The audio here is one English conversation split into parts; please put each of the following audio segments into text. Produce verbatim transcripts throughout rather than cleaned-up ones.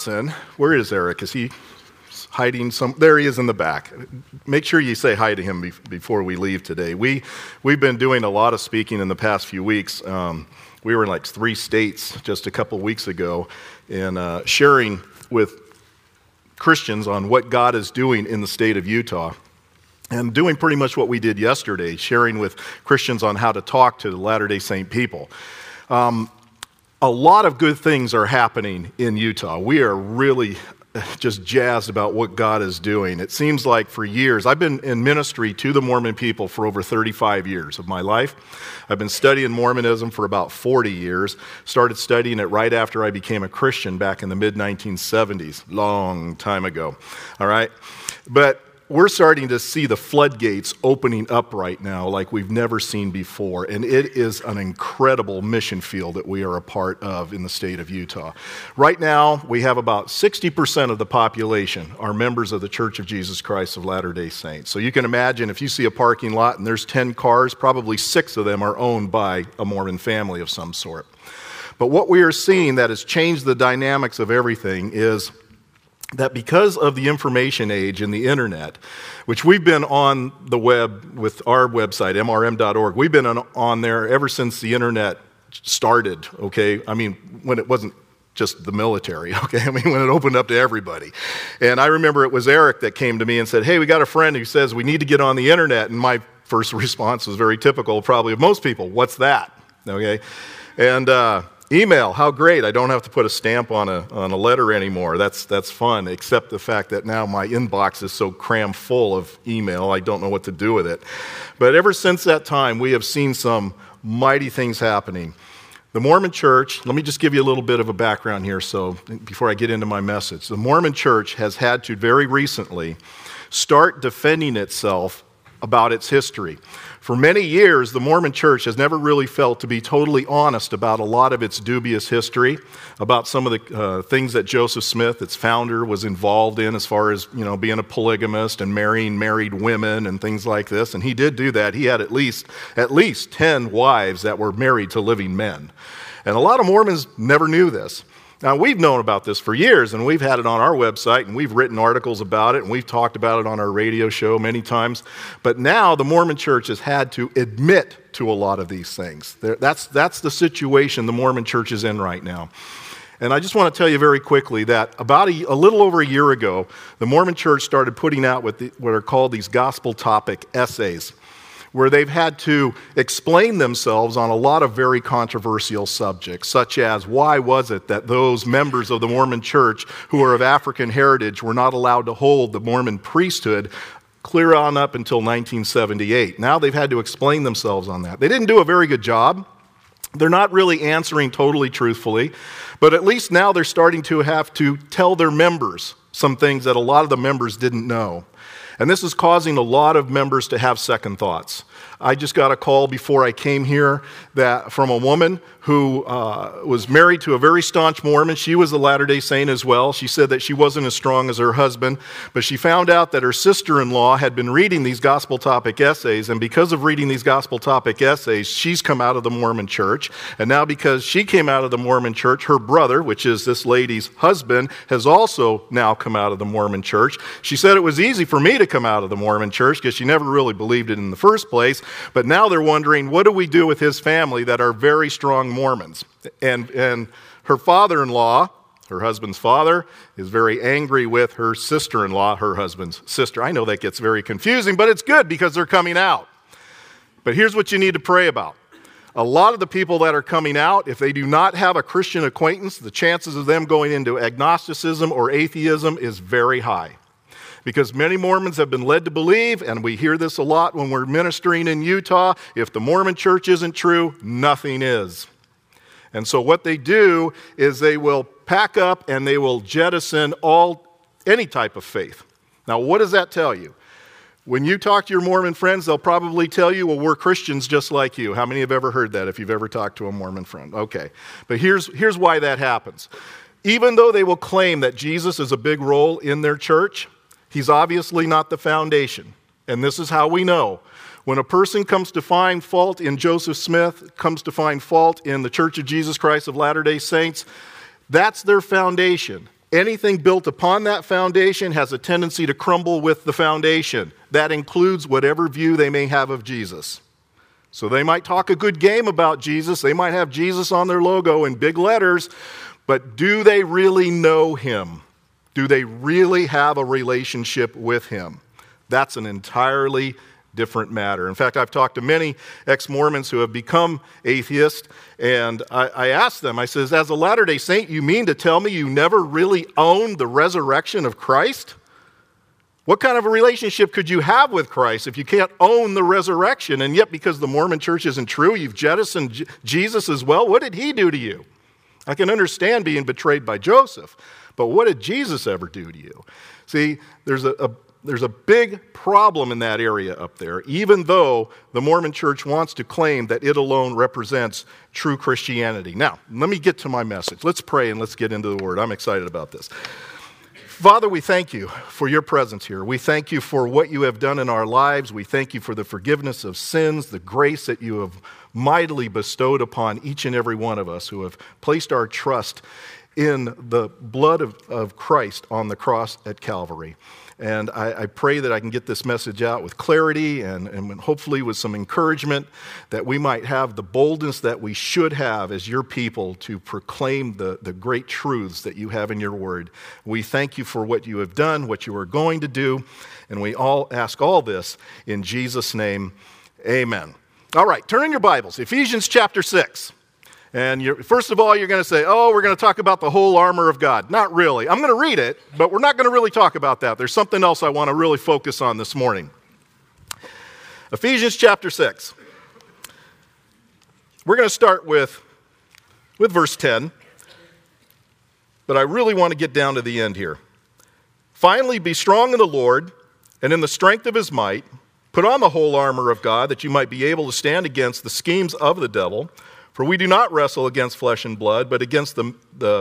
Carson, where is Eric? Is he hiding some? There he is in the back. Make sure you say hi to him be- before we leave today. We, we've been doing a lot of speaking in the past few weeks. Um, we were in like three states just a couple weeks ago and uh, sharing with Christians on what God is doing in the state of Utah. And doing pretty much what we did yesterday, sharing with Christians on how to talk to the Latter-day Saint people. Um, a lot of good things are happening in Utah. We are really just jazzed about what God is doing. It seems like for years, I've been in ministry to the Mormon people for over thirty-five years of my life. I've been studying Mormonism for about forty years. Started studying it right after I became a Christian back in the mid nineteen seventies, long time ago. All right? But we're starting to see the floodgates opening up right now like we've never seen before, and it is an incredible mission field that we are a part of in the state of Utah. Right now, we have about sixty percent of the population are members of the Church of Jesus Christ of Latter-day Saints. So you can imagine if you see a parking lot and there's ten cars, probably six of them are owned by a Mormon family of some sort. But what we are seeing that has changed the dynamics of everything is that because of the information age and the internet, which we've been on the web with our website, M R M dot org, we've been on, on there ever since the internet started, okay? I mean, when it wasn't just the military, okay? I mean, when it opened up to everybody. And I remember it was Eric that came to me and said, hey, we got a friend who says we need to get on the internet. And my first response was very typical, probably of most people. What's that? Okay? And, uh, email, how great. I don't have to put a stamp on a on a letter anymore. That's that's fun, except the fact that now my inbox is so crammed full of email, I don't know what to do with it. But ever since that time, we have seen some mighty things happening. The Mormon Church, let me just give you a little bit of a background here so before I get into my message. The Mormon Church has had to very recently start defending itself about its history. For many years, the Mormon Church has never really felt to be totally honest about a lot of its dubious history, about some of the uh, things that Joseph Smith, its founder, was involved in as far as, you know, being a polygamist and marrying married women and things like this. And he did do that. He had at least at least ten wives that were married to living men. And a lot of Mormons never knew this. Now, we've known about this for years, and we've had it on our website, and we've written articles about it, and we've talked about it on our radio show many times. But now the Mormon Church has had to admit to a lot of these things. That's, that's the situation the Mormon Church is in right now. And I just want to tell you very quickly that about a, a little over a year ago, the Mormon Church started putting out what, the, what are called these gospel topic essays, where they've had to explain themselves on a lot of very controversial subjects, such as why was it that those members of the Mormon Church who are of African heritage were not allowed to hold the Mormon priesthood clear on up until nineteen seventy-eight. Now they've had to explain themselves on that. They didn't do a very good job. They're not really answering totally truthfully, but at least now they're starting to have to tell their members some things that a lot of the members didn't know. And this is causing a lot of members to have second thoughts. I just got a call before I came here that from a woman who uh, was married to a very staunch Mormon. She was a Latter-day Saint as well. She said that she wasn't as strong as her husband, but she found out that her sister-in-law had been reading these gospel topic essays, and because of reading these gospel topic essays, she's come out of the Mormon Church. And now because she came out of the Mormon Church, her brother, which is this lady's husband, has also now come out of the Mormon Church. She said it was easy for me to come out of the Mormon Church because she never really believed it in the first place, but now they're wondering, what do we do with his family that are very strong Mormons? And, and her father-in-law, her husband's father, is very angry with her sister-in-law, her husband's sister. I know that gets very confusing, but it's good because they're coming out. But here's what you need to pray about. A lot of the people that are coming out, if they do not have a Christian acquaintance, the chances of them going into agnosticism or atheism is very high. Because many Mormons have been led to believe, and we hear this a lot when we're ministering in Utah, if the Mormon Church isn't true, nothing is. And so what they do is they will pack up and they will jettison all any type of faith. Now, what does that tell you? When you talk to your Mormon friends, they'll probably tell you, well, we're Christians just like you. How many have ever heard that if you've ever talked to a Mormon friend? Okay. But here's, here's why that happens. Even though they will claim that Jesus is a big role in their church, he's obviously not the foundation. And this is how we know. When a person comes to find fault in Joseph Smith, comes to find fault in the Church of Jesus Christ of Latter-day Saints, that's their foundation. Anything built upon that foundation has a tendency to crumble with the foundation. That includes whatever view they may have of Jesus. So they might talk a good game about Jesus. They might have Jesus on their logo in big letters, but do they really know him? Do they really have a relationship with him? That's an entirely different matter. In fact, I've talked to many ex-Mormons who have become atheists, and I, I asked them, I says, as a Latter-day Saint, you mean to tell me you never really owned the resurrection of Christ? What kind of a relationship could you have with Christ if you can't own the resurrection? And yet, because the Mormon church isn't true, you've jettisoned J- Jesus as well? What did he do to you? I can understand being betrayed by Joseph, but what did Jesus ever do to you? See, there's a, a There's a big problem in that area up there, even though the Mormon church wants to claim that it alone represents true Christianity. Now, let me get to my message. Let's pray and let's get into the Word. I'm excited about this. Father, we thank you for your presence here. We thank you for what you have done in our lives. We thank you for the forgiveness of sins, the grace that you have mightily bestowed upon each and every one of us who have placed our trust in the blood of, of Christ on the cross at Calvary. And I, I pray that I can get this message out with clarity and, and hopefully with some encouragement, that we might have the boldness that we should have as your people to proclaim the, the great truths that you have in your word. We thank you for what you have done, what you are going to do, and we all ask all this in Jesus' name, amen. All right, turn in your Bibles, Ephesians chapter six. And you're, first of all, you're going to say, oh, we're going to talk about the whole armor of God. Not really. I'm going to read it, but we're not going to really talk about that. There's something else I want to really focus on this morning. Ephesians chapter six. We're going to start with, with verse ten, but I really want to get down to the end here. Finally, be strong in the Lord and in the strength of his might. Put on the whole armor of God that you might be able to stand against the schemes of the devil. For we do not wrestle against flesh and blood, but against the, the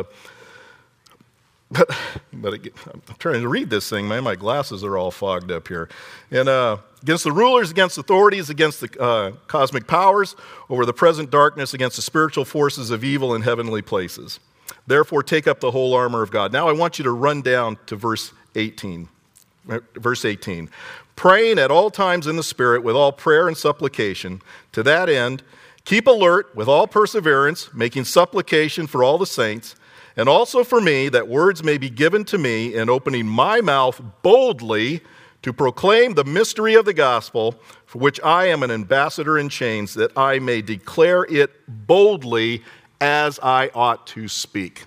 but, but I'm trying to read this thing, man. My glasses are all fogged up here. And uh, against the rulers, against authorities, against the uh, cosmic powers, over the present darkness, against the spiritual forces of evil in heavenly places. Therefore, take up the whole armor of God. Now I want you to run down to verse eighteen. Verse eighteen. Praying at all times in the Spirit with all prayer and supplication, to that end, keep alert with all perseverance, making supplication for all the saints, and also for me, that words may be given to me in opening my mouth boldly to proclaim the mystery of the gospel, for which I am an ambassador in chains, that I may declare it boldly as I ought to speak.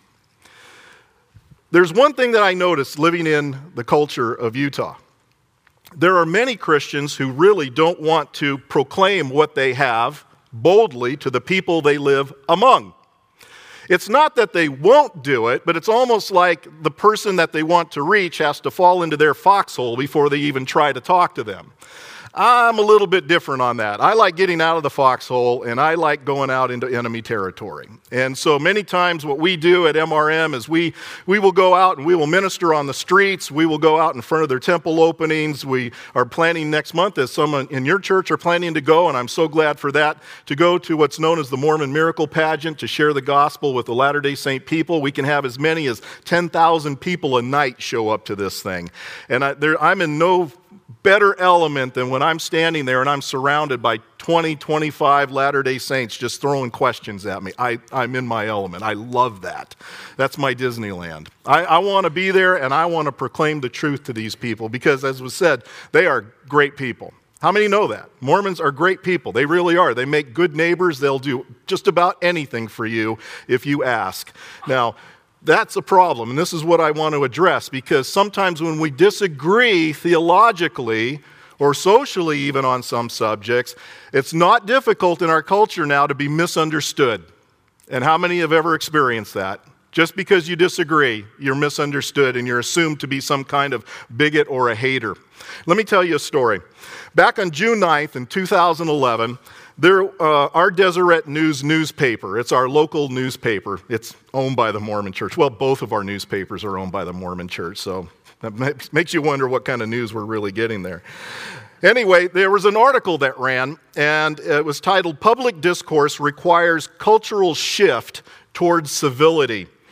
There's one thing that I noticed living in the culture of Utah. There are many Christians who really don't want to proclaim what they have boldly to the people they live among. It's not that they won't do it, but it's almost like the person that they want to reach has to fall into their foxhole before they even try to talk to them. I'm a little bit different on that. I like getting out of the foxhole, and I like going out into enemy territory. And so many times what we do at M R M is we, we will go out and we will minister on the streets. We will go out in front of their temple openings. We are planning next month, as some in your church are planning to go, and I'm so glad for that, to go to what's known as the Mormon Miracle Pageant to share the gospel with the Latter-day Saint people. We can have as many as ten thousand people a night show up to this thing. And I, there, I'm in no better element than when I'm standing there and I'm surrounded by twenty, twenty-five Latter-day Saints just throwing questions at me. I, I'm in my element. I love that. That's my Disneyland. I, I want to be there, and I want to proclaim the truth to these people because, as was said, they are great people. How many know that? Mormons are great people. They really are. They make good neighbors. They'll do just about anything for you if you ask. Now, that's a problem, and this is what I want to address, because sometimes when we disagree theologically or socially even on some subjects, it's not difficult in our culture now to be misunderstood. And how many have ever experienced that? Just because you disagree, you're misunderstood and you're assumed to be some kind of bigot or a hater. Let me tell you a story. Back on June ninth in two thousand eleven, There, uh, our Deseret News newspaper, it's our local newspaper. It's owned by the Mormon Church. Well, both of our newspapers are owned by the Mormon Church, so that makes you wonder what kind of news we're really getting there. Anyway, there was an article that ran, and it was titled, Public Discourse Requires Cultural Shift Towards Civility.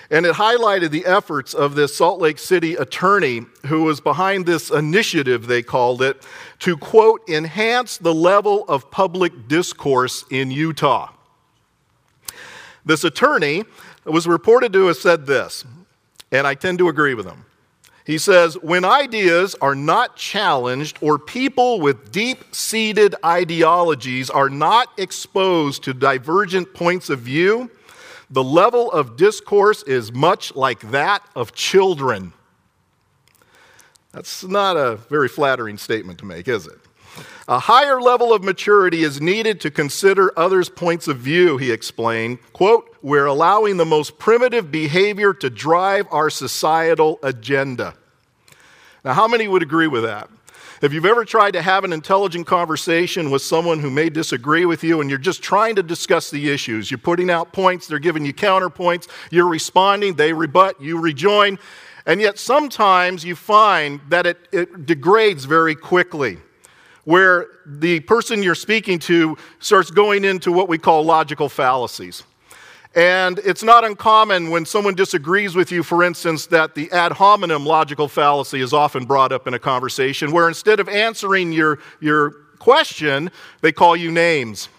And it highlighted the efforts of this Salt Lake City attorney who was behind this initiative, they called it, to, quote, enhance the level of public discourse in Utah. This attorney was reported to have said this, and I tend to agree with him. He says, when ideas are not challenged or people with deep-seated ideologies are not exposed to divergent points of view, the level of discourse is much like that of children. That's not a very flattering statement to make, is it? A higher level of maturity is needed to consider others' points of view, he explained. Quote, we're allowing the most primitive behavior to drive our societal agenda. Now, how many would agree with that? If you've ever tried to have an intelligent conversation with someone who may disagree with you and you're just trying to discuss the issues, you're putting out points, they're giving you counterpoints, you're responding, they rebut, you rejoin, and yet sometimes you find that it, it degrades very quickly, where the person you're speaking to starts going into what we call logical fallacies. And it's not uncommon when someone disagrees with you, for instance, that the ad hominem logical fallacy is often brought up in a conversation, where instead of answering your, your question, they call you names.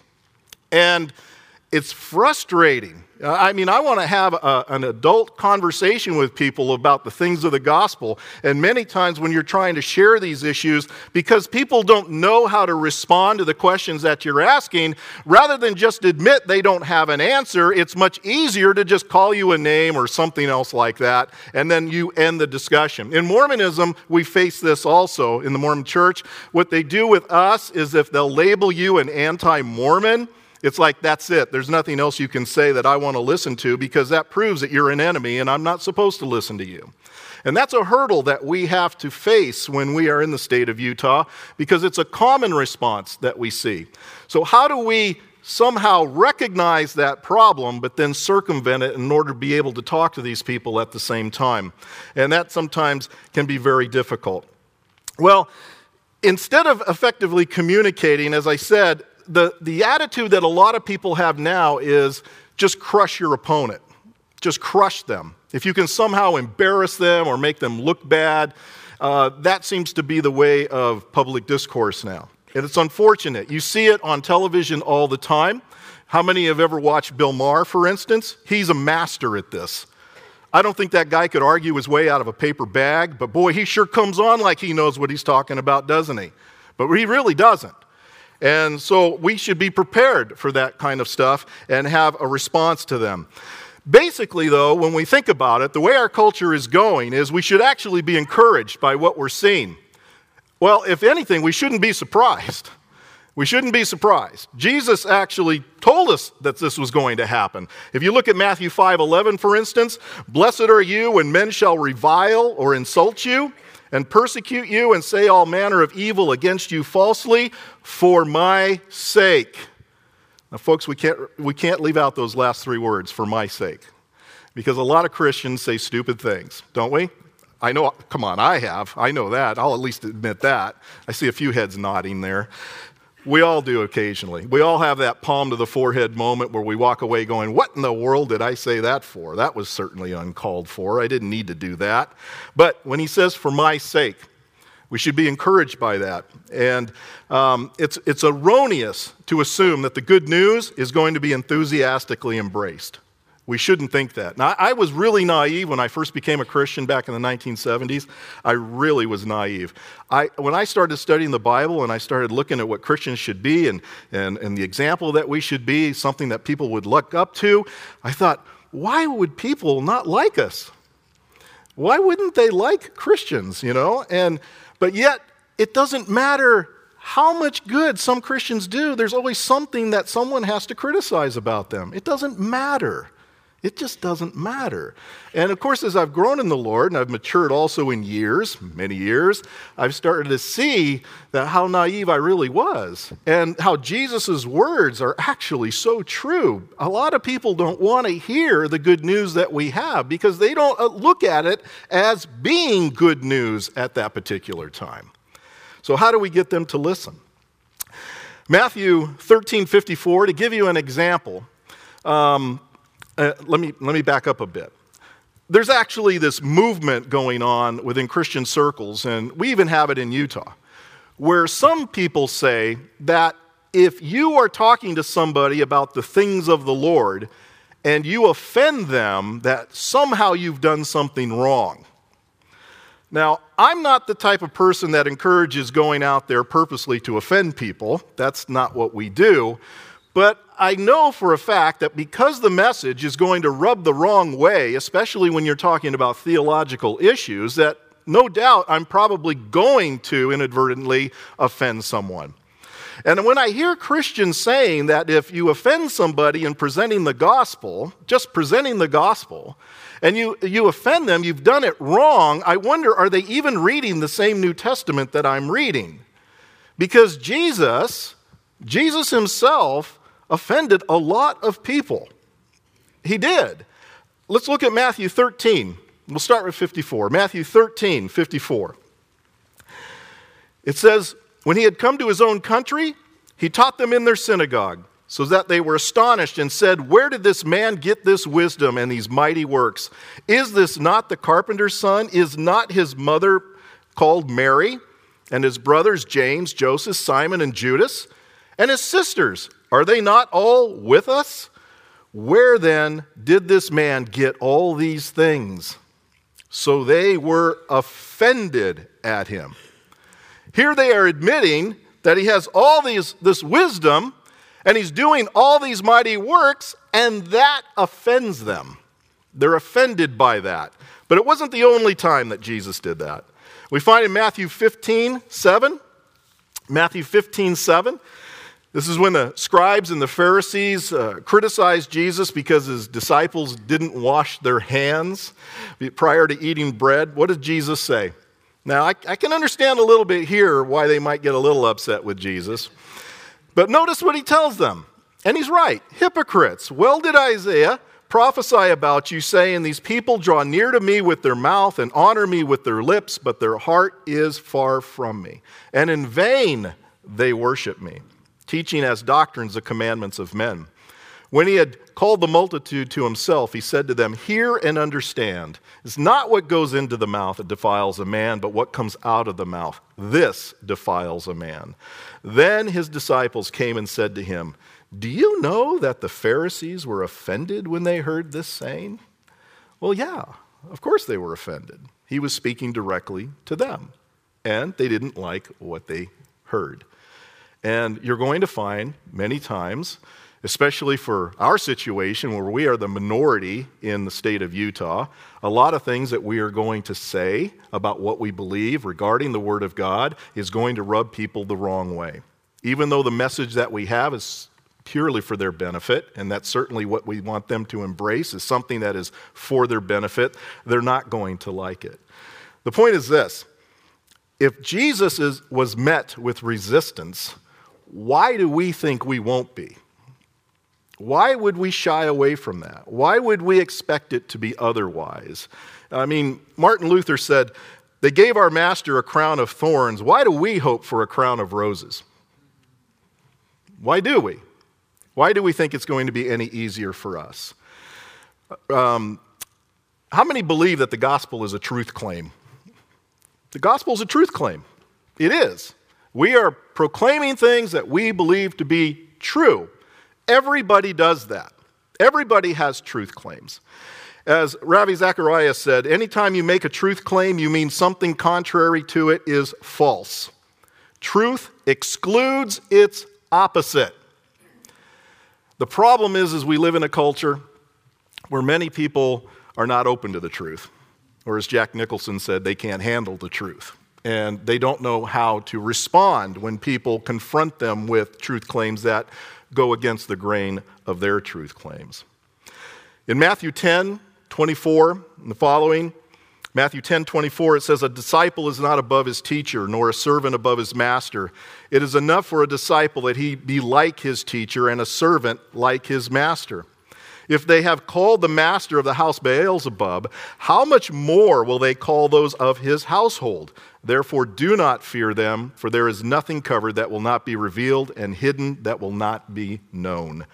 And it's frustrating. I mean, I want to have a, an adult conversation with people about the things of the gospel. And many times when you're trying to share these issues, because people don't know how to respond to the questions that you're asking, rather than just admit they don't have an answer, it's much easier to just call you a name or something else like that, and then you end the discussion. In Mormonism, we face this also in the Mormon church. What they do with us is if they'll label you an anti-Mormon, it's like, that's it. There's nothing else you can say that I want to listen to, because that proves that you're an enemy and I'm not supposed to listen to you. And that's a hurdle that we have to face when we are in the state of Utah, because it's a common response that we see. So how do we somehow recognize that problem but then circumvent it in order to be able to talk to these people at the same time? And that sometimes can be very difficult. Well, instead of effectively communicating, as I said, The, the attitude that a lot of people have now is just crush your opponent. Just crush them. If you can somehow embarrass them or make them look bad, uh, that seems to be the way of public discourse now. And it's unfortunate. You see it on television all the time. How many have ever watched Bill Maher, for instance? He's a master at this. I don't think that guy could argue his way out of a paper bag, but boy, he sure comes on like he knows what he's talking about, doesn't he? But he really doesn't. And so we should be prepared for that kind of stuff and have a response to them. Basically, though, when we think about it, the way our culture is going is we should actually be encouraged by what we're seeing. Well, if anything, we shouldn't be surprised. We shouldn't be surprised. Jesus actually told us that this was going to happen. If you look at Matthew five eleven, for instance, blessed are you when men shall revile or insult you and persecute you and say all manner of evil against you falsely for my sake. Now, folks, we can't, we can't leave out those last three words, for my sake, because a lot of Christians say stupid things, don't we? I know, come on, I have. I know that. I'll at least admit that. I see a few heads nodding there. We all do occasionally. We all have that palm to the forehead moment where we walk away going, what in the world did I say that for? That was certainly uncalled for. I didn't need to do that. But when he says, for my sake, we should be encouraged by that. And um, it's, it's erroneous to assume that the good news is going to be enthusiastically embraced. We shouldn't think that. Now, I was really naive when I first became a Christian back in the nineteen seventies. I really was naive. I, when I started studying the Bible and I started looking at what Christians should be and, and, and the example that we should be, something that people would look up to, I thought, why would people not like us? Why wouldn't they like Christians, you know? And but yet, it doesn't matter how much good some Christians do. There's always something that someone has to criticize about them. It doesn't matter. It just doesn't matter. And of course, as I've grown in the Lord, and I've matured also in years, many years, I've started to see that how naive I really was and how Jesus' words are actually so true. A lot of people don't want to hear the good news that we have because they don't look at it as being good news at that particular time. So how do we get them to listen? Matthew thirteen fifty-four, to give you an example, um, Uh, let me let me back up a bit. there's actually this movement going on within Christian circles, and we even have it in Utah, where some people say that if you are talking to somebody about the things of the Lord and you offend them, that somehow you've done something wrong. Now, I'm not the type of person that encourages going out there purposely to offend people. That's not what we do. But I know for a fact that because the message is going to rub the wrong way, especially when you're talking about theological issues, that no doubt I'm probably going to inadvertently offend someone. And when I hear Christians saying that if you offend somebody in presenting the gospel, just presenting the gospel, and you, you offend them, you've done it wrong, I wonder, are they even reading the same New Testament that I'm reading? Because Jesus, Jesus himself, offended a lot of people. He did. Let's look at Matthew thirteen. We'll start with fifty-four. Matthew thirteen, fifty-four. It says, when he had come to his own country, he taught them in their synagogue, so that they were astonished and said, where did this man get this wisdom and these mighty works? Is this not the carpenter's son? Is not his mother called Mary, and his brothers James, Joseph, Simon, and Judas? And his sisters, are they not all with us? Where then did this man get all these things? So they were offended at him. Here they are admitting that he has all these, this wisdom, and he's doing all these mighty works, and that offends them. They're offended by that. But it wasn't the only time that Jesus did that. We find in Matthew fifteen, seven, Matthew fifteen, seven, this is when the scribes and the Pharisees uh, criticized Jesus because his disciples didn't wash their hands prior to eating bread. What did Jesus say? Now, I, I can understand a little bit here why they might get a little upset with Jesus. But notice what he tells them. And he's right. Hypocrites, well did Isaiah prophesy about you, saying, these people draw near to me with their mouth and honor me with their lips, but their heart is far from me. And in vain they worship me, teaching as doctrines the commandments of men. When he had called the multitude to himself, he said to them, hear and understand. It's not what goes into the mouth that defiles a man, but what comes out of the mouth. This defiles a man. Then his disciples came and said to him, do you know that the Pharisees were offended when they heard this saying? Well, yeah, of course they were offended. He was speaking directly to them, and they didn't like what they heard. And you're going to find many times, especially for our situation where we are the minority in the state of Utah, a lot of things that we are going to say about what we believe regarding the Word of God is going to rub people the wrong way. Even though the message that we have is purely for their benefit, and that's certainly what we want them to embrace, is something that is for their benefit, they're not going to like it. The point is this: if Jesus is, was met with resistance, why do we think we won't be? Why would we shy away from that? Why would we expect it to be otherwise? I mean, Martin Luther said, they gave our master a crown of thorns. Why do we hope for a crown of roses? Why do we? Why do we think it's going to be any easier for us? Um, how many believe that the gospel is a truth claim? The gospel is a truth claim. It is. We are proclaiming things that we believe to be true. Everybody does that. Everybody has truth claims. As Ravi Zacharias said, anytime you make a truth claim, you mean something contrary to it is false. Truth excludes its opposite. The problem is, is we live in a culture where many people are not open to the truth. Or as Jack Nicholson said, they can't handle the truth. And they don't know how to respond when people confront them with truth claims that go against the grain of their truth claims. In Matthew ten, twenty-four, and the following, Matthew ten, twenty-four, it says, a disciple is not above his teacher, nor a servant above his master. It is enough for a disciple that he be like his teacher, and a servant like his master. If they have called the master of the house Beelzebub, how much more will they call those of his household? Therefore do not fear them, for there is nothing covered that will not be revealed, and hidden that will not be known.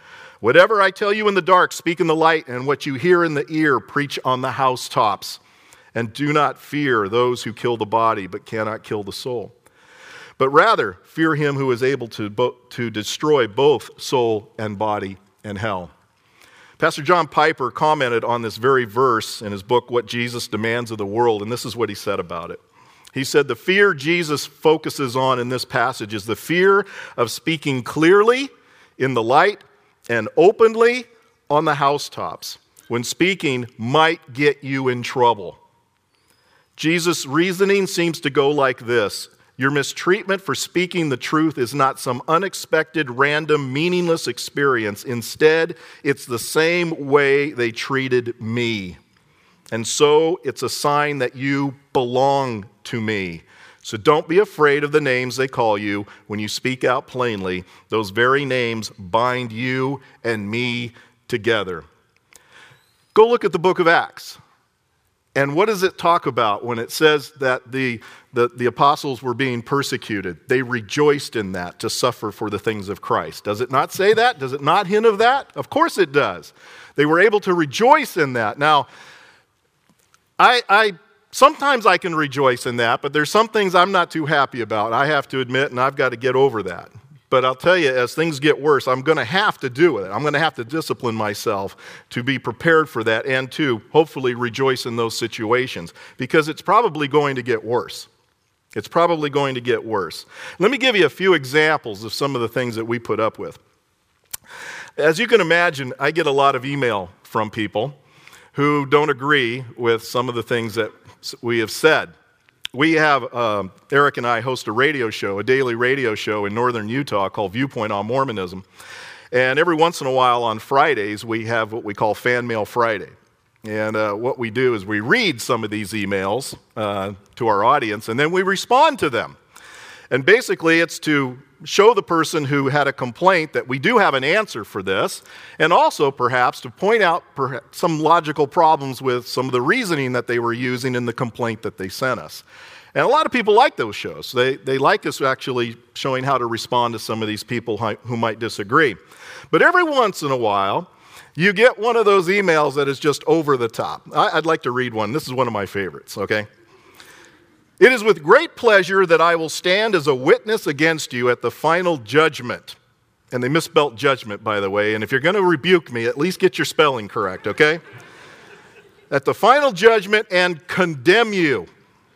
Whatever I tell you in the dark, speak in the light, and what you hear in the ear, preach on the housetops. And do not fear those who kill the body, but cannot kill the soul. But rather, fear him who is able to, bo- to destroy both soul and body in hell. Pastor John Piper commented on this very verse in his book, What Jesus Demands of the World, and this is what he said about it. He said, the fear Jesus focuses on in this passage is the fear of speaking clearly in the light and openly on the housetops, when speaking might get you in trouble. Jesus' reasoning seems to go like this. Your mistreatment for speaking the truth is not some unexpected, random, meaningless experience. Instead, it's the same way they treated me. And so it's a sign that you belong to me. So don't be afraid of the names they call you when you speak out plainly. Those very names bind you and me together. Go look at the book of Acts. And what does it talk about when it says that the, the, the apostles were being persecuted? They rejoiced in that to suffer for the things of Christ. Does it not say that? Does it not hint of that? Of course it does. They were able to rejoice in that. Now, I, I sometimes I can rejoice in that, but there's some things I'm not too happy about, I have to admit, and I've got to get over that. But I'll tell you, as things get worse, I'm going to have to do it. I'm going to have to discipline myself to be prepared for that and to hopefully rejoice in those situations, because it's probably going to get worse. It's probably going to get worse. Let me give you a few examples of some of the things that we put up with. As you can imagine, I get a lot of email from people who don't agree with some of the things that we have said. We have, um, Eric and I host a radio show, a daily radio show in northern Utah called Viewpoint on Mormonism. And every once in a while on Fridays, we have what we call Fan Mail Friday. And uh, what we do is we read some of these emails uh, to our audience, and then we respond to them. And basically, it's to show the person who had a complaint that we do have an answer for this, and also perhaps to point out perhaps some logical problems with some of the reasoning that they were using in the complaint that they sent us. And a lot of people like those shows. They, they like us actually showing how to respond to some of these people who might disagree. But every once in a while, you get one of those emails that is just over the top. I, I'd like to read one. This is one of my favorites, okay? It is with great pleasure that I will stand as a witness against you at the final judgment. And they misspelled judgment, by the way. And if you're going to rebuke me, at least get your spelling correct, okay? At the final judgment and condemn you.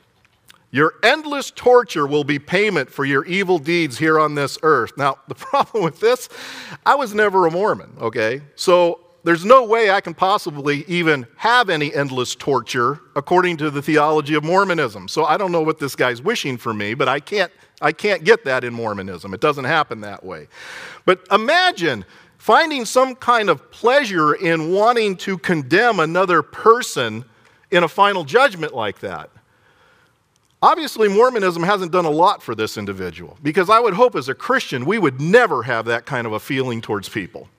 Your endless torture will be payment for your evil deeds here on this earth. Now, the problem with this, I was never a Mormon, okay? So there's no way I can possibly even have any endless torture according to the theology of Mormonism. So I don't know what this guy's wishing for me, but I can't, I can't get that in Mormonism. It doesn't happen that way. But imagine finding some kind of pleasure in wanting to condemn another person in a final judgment like that. Obviously, Mormonism hasn't done a lot for this individual, because I would hope as a Christian we would never have that kind of a feeling towards people.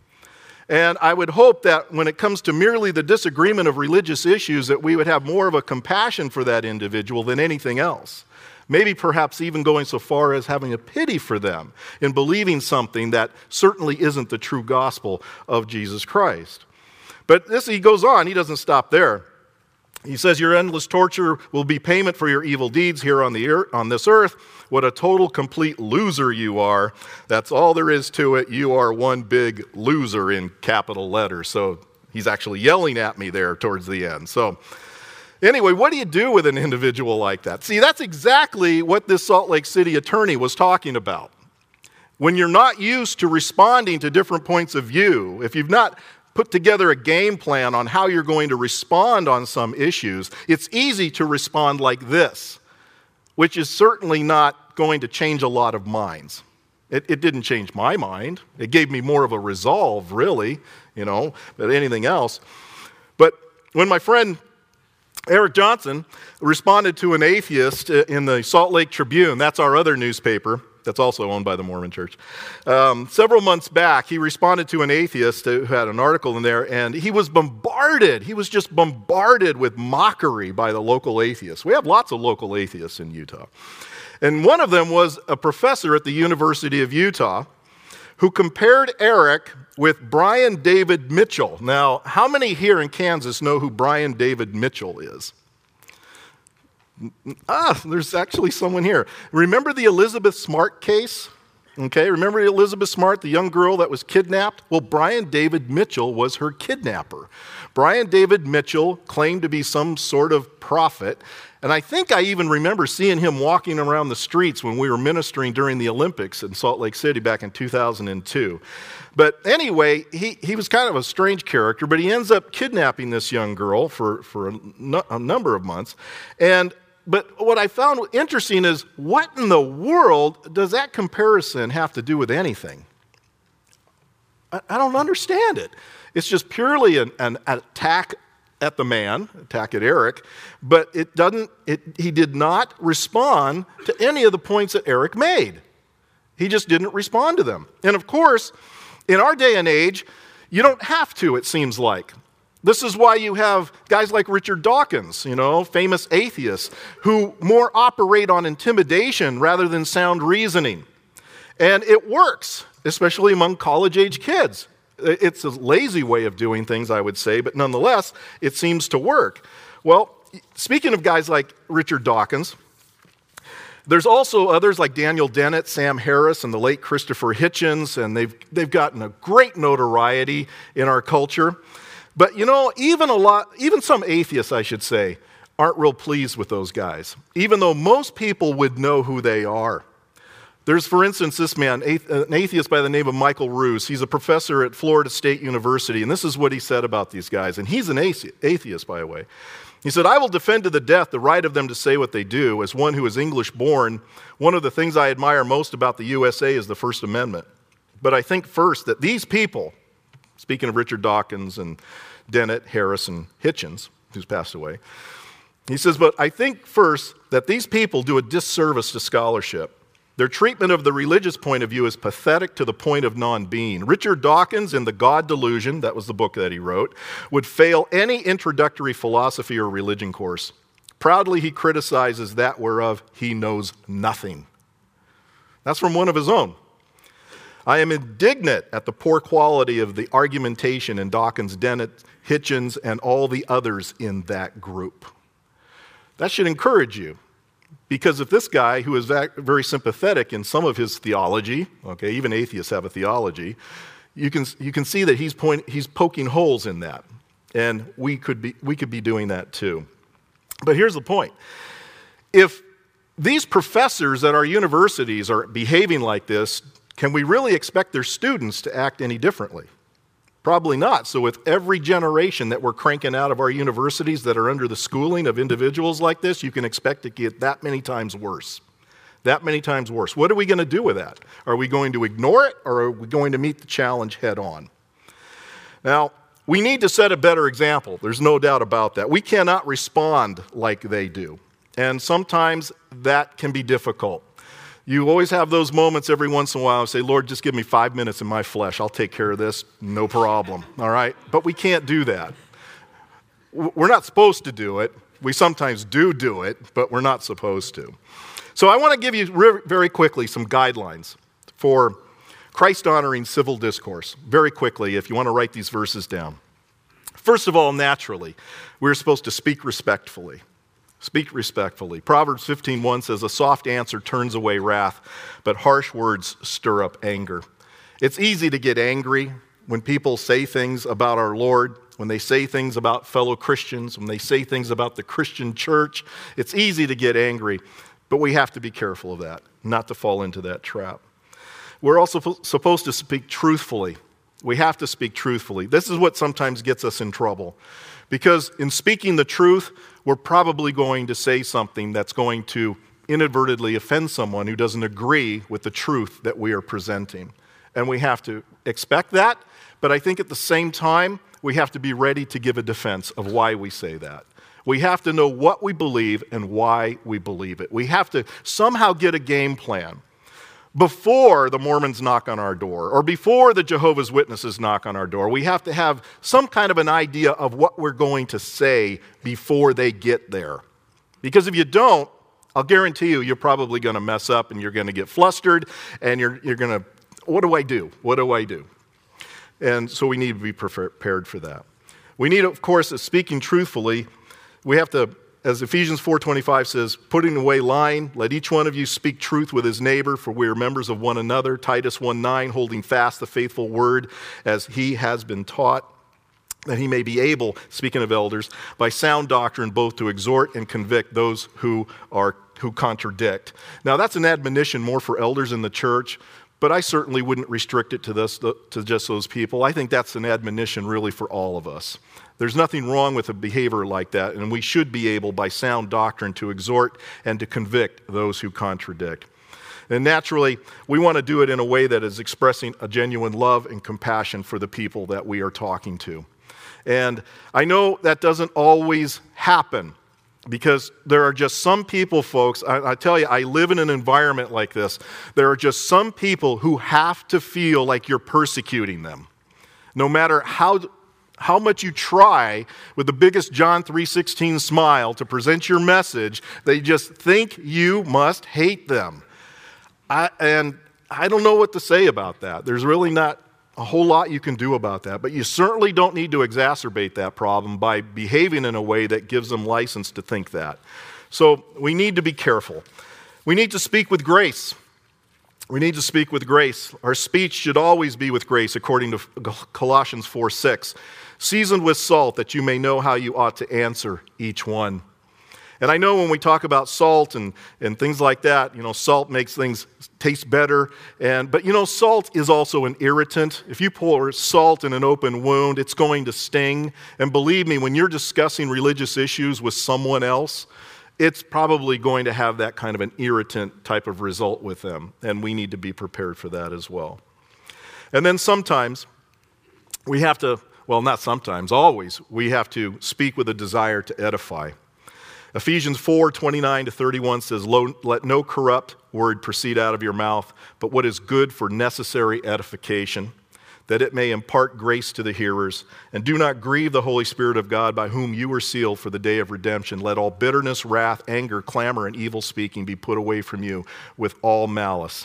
And I would hope that when it comes to merely the disagreement of religious issues, that we would have more of a compassion for that individual than anything else. Maybe perhaps even going so far as having a pity for them in believing something that certainly isn't the true gospel of Jesus Christ. But this, he goes on, he doesn't stop there. He says, your endless torture will be payment for your evil deeds here on, the earth, on this earth. What a total, complete loser you are. That's all there is to it. You are one big loser in capital letters. So he's actually yelling at me there towards the end. So anyway, what do you do with an individual like that? See, that's exactly what this Salt Lake City attorney was talking about. When you're not used to responding to different points of view, if you've not put together a game plan on how you're going to respond on some issues, it's easy to respond like this, which is certainly not going to change a lot of minds. It, it didn't change my mind. It gave me more of a resolve, really, you know, than anything else. But when my friend Eric Johnson responded to an atheist in the Salt Lake Tribune, that's our other newspaper, that's also owned by the Mormon Church. Um, several months back, he responded to an atheist who had an article in there, and he was bombarded. He was just bombarded with mockery by the local atheists. We have lots of local atheists in Utah. And one of them was a professor at the University of Utah who compared Eric with Brian David Mitchell. Now, how many here in Kansas know who Brian David Mitchell is? Ah, there's actually someone here. Remember the Elizabeth Smart case? Okay, remember Elizabeth Smart, the young girl that was kidnapped? Well, Brian David Mitchell was her kidnapper. Brian David Mitchell claimed to be some sort of prophet, and I think I even remember seeing him walking around the streets when we were ministering during the Olympics in Salt Lake City back in two thousand two. But anyway, he, he was kind of a strange character, but he ends up kidnapping this young girl for, for a, no, a number of months, and But what I found interesting is, what in the world does that comparison have to do with anything? I, I don't understand it. It's just purely an, an attack at the man, attack at Eric, but it doesn't. It, he did not respond to any of the points that Eric made. He just didn't respond to them. And of course, in our day and age, you don't have to, it seems like. This is why you have guys like Richard Dawkins, you know, famous atheists, who more operate on intimidation rather than sound reasoning. And it works, especially among college-age kids. It's a lazy way of doing things, I would say, but nonetheless, it seems to work. Well, speaking of guys like Richard Dawkins, there's also others like Daniel Dennett, Sam Harris, and the late Christopher Hitchens, and they've, they've gotten a great notoriety in our culture. But you know, even a lot, even some atheists, I should say, aren't real pleased with those guys, even though most people would know who they are. There's, for instance, this man, an atheist by the name of Michael Roos. He's a professor at Florida State University, and this is what he said about these guys. And he's an atheist, by the way. He said, "I will defend to the death the right of them to say what they do. As one who is English-born, one of the things I admire most about the U S A is the First Amendment. But I think first that these people," speaking of Richard Dawkins and Dennett, Harris, and Hitchens, who's passed away, he says, "But I think first that these people do a disservice to scholarship. Their treatment of the religious point of view is pathetic to the point of non-being. Richard Dawkins, in The God Delusion," that was the book that he wrote, "would fail any introductory philosophy or religion course. Proudly he criticizes that whereof he knows nothing." That's from one of his own. "I am indignant at the poor quality of the argumentation in Dawkins, Dennett, Hitchens, and all the others in that group." That should encourage you, because if this guy, who is very sympathetic in some of his theology, okay, even atheists have a theology, you can you can see that he's point, he's poking holes in that, and we could be we could be doing that too. But here's the point: if these professors at our universities are behaving like this, can we really expect their students to act any differently? Probably not. So with every generation that we're cranking out of our universities that are under the schooling of individuals like this, you can expect to get that many times worse. That many times worse. What are we going to do with that? Are we going to ignore it, or are we going to meet the challenge head on? Now, we need to set a better example. There's no doubt about that. We cannot respond like they do. And sometimes that can be difficult. You always have those moments every once in a while. Say, "Lord, just give me five minutes in my flesh. I'll take care of this. No problem." All right? But we can't do that. We're not supposed to do it. We sometimes do do it, but we're not supposed to. So I want to give you very quickly some guidelines for Christ-honoring civil discourse. Very quickly, if you want to write these verses down. First of all, naturally, we're supposed to speak respectfully. Speak respectfully. Proverbs fifteen one says, "A soft answer turns away wrath, but harsh words stir up anger." It's easy to get angry when people say things about our Lord, when they say things about fellow Christians, when they say things about the Christian church. It's easy to get angry, but we have to be careful of that, not to fall into that trap. We're also supposed to speak truthfully. We have to speak truthfully. This is what sometimes gets us in trouble, because in speaking the truth, we're probably going to say something that's going to inadvertently offend someone who doesn't agree with the truth that we are presenting. And we have to expect that, but I think at the same time, we have to be ready to give a defense of why we say that. We have to know what we believe and why we believe it. We have to somehow get a game plan before the Mormons knock on our door, or before the Jehovah's Witnesses knock on our door. We have to have some kind of an idea of what we're going to say before they get there. Because if you don't, I'll guarantee you, you're probably going to mess up, and you're going to get flustered, and you're, you're going to what do I do? What do I do? And so we need to be prepared for that. We need, of course, speaking truthfully, we have to, as Ephesians four twenty-five says, putting away lying, let each one of you speak truth with his neighbor, for we are members of one another. Titus one nine, holding fast the faithful word as he has been taught, that he may be able, speaking of elders, by sound doctrine both to exhort and convict those who are who contradict. Now that's an admonition more for elders in the church, but I certainly wouldn't restrict it to this to just those people. I think that's an admonition really for all of us. There's nothing wrong with a behavior like that, and we should be able, by sound doctrine, to exhort and to convict those who contradict. And naturally, we want to do it in a way that is expressing a genuine love and compassion for the people that we are talking to. And I know that doesn't always happen, because there are just some people, folks, I, I tell you, I live in an environment like this. There are just some people who have to feel like you're persecuting them. No matter how, how much you try with the biggest John three sixteen smile to present your message, they just think you must hate them. I, and I don't know what to say about that. There's really not a whole lot you can do about that, but you certainly don't need to exacerbate that problem by behaving in a way that gives them license to think that. So we need to be careful. We need to speak with grace. We need to speak with grace. Our speech should always be with grace, according to Colossians four six, seasoned with salt, that you may know how you ought to answer each one. And I know when we talk about salt and, and things like that, you know, salt makes things taste better. And but, you know, salt is also an irritant. If you pour salt in an open wound, it's going to sting. And believe me, when you're discussing religious issues with someone else, it's probably going to have that kind of an irritant type of result with them. And we need to be prepared for that as well. And then sometimes we have to, well, not sometimes, always, we have to speak with a desire to edify. Ephesians four twenty-nine to thirty-one says, let no corrupt word proceed out of your mouth, but what is good for necessary edification, that it may impart grace to the hearers. And do not grieve the Holy Spirit of God, by whom you were sealed for the day of redemption. Let all bitterness, wrath, anger, clamor, and evil speaking be put away from you with all malice.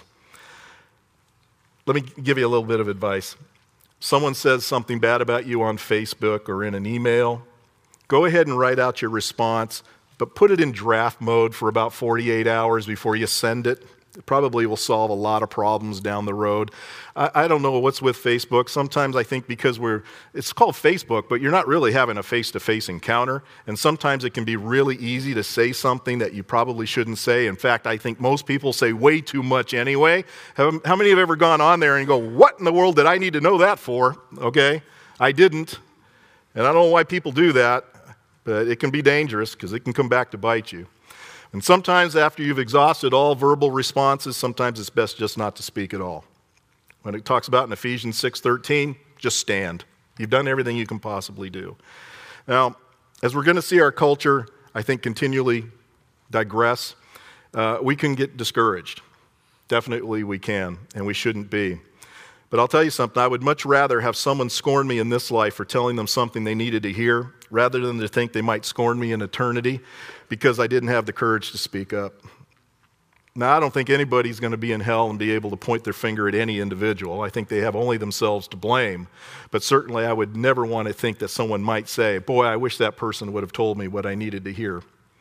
Let me give you a little bit of advice. Someone says something bad about you on Facebook or in an email, go ahead and write out your response, but put it in draft mode for about forty-eight hours before you send it. It probably will solve a lot of problems down the road. I, I don't know what's with Facebook. Sometimes I think because we're, it's called Facebook, but you're not really having a face-to-face encounter. And sometimes it can be really easy to say something that you probably shouldn't say. In fact, I think most people say way too much anyway. How, how many have ever gone on there and go, what in the world did I need to know that for? Okay, I didn't. And I don't know why people do that. But it can be dangerous because it can come back to bite you. And sometimes after you've exhausted all verbal responses, sometimes it's best just not to speak at all. When it talks about in Ephesians six thirteen, just stand. You've done everything you can possibly do. Now, as we're going to see our culture, I think, continually digress, uh, we can get discouraged. Definitely we can, and we shouldn't be. But I'll tell you something, I would much rather have someone scorn me in this life for telling them something they needed to hear, rather than to think they might scorn me in eternity because I didn't have the courage to speak up. Now, I don't think anybody's going to be in hell and be able to point their finger at any individual. I think they have only themselves to blame. But certainly I would never want to think that someone might say, boy, I wish that person would have told me what I needed to hear.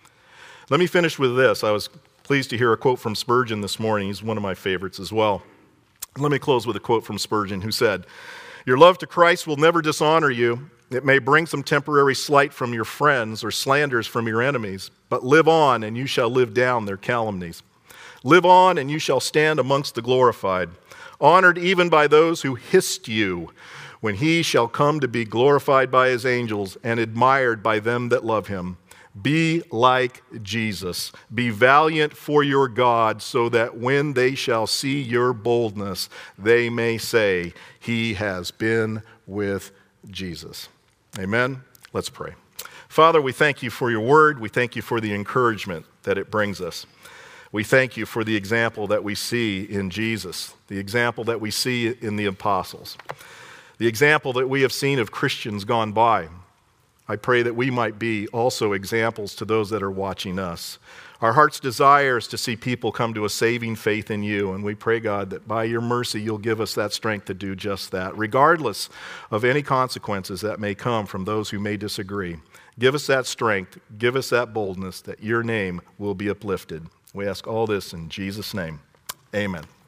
Let me finish with this. I was pleased to hear a quote from Spurgeon this morning. He's one of my favorites as well. Let me close with a quote from Spurgeon, who said, your love to Christ will never dishonor you. It may bring some temporary slight from your friends or slanders from your enemies, but live on and you shall live down their calumnies. Live on and you shall stand amongst the glorified, honored even by those who hissed you, when he shall come to be glorified by his angels and admired by them that love him. Be like Jesus. Be valiant for your God, so that when they shall see your boldness, they may say, he has been with Jesus. Amen? Let's pray. Father, we thank you for your word. We thank you for the encouragement that it brings us. We thank you for the example that we see in Jesus, the example that we see in the apostles, the example that we have seen of Christians gone by. I pray that we might be also examples to those that are watching us. Our heart's desire is to see people come to a saving faith in you, and we pray, God, that by your mercy you'll give us that strength to do just that, regardless of any consequences that may come from those who may disagree. Give us that strength, give us that boldness that your name will be uplifted. We ask all this in Jesus' name. Amen.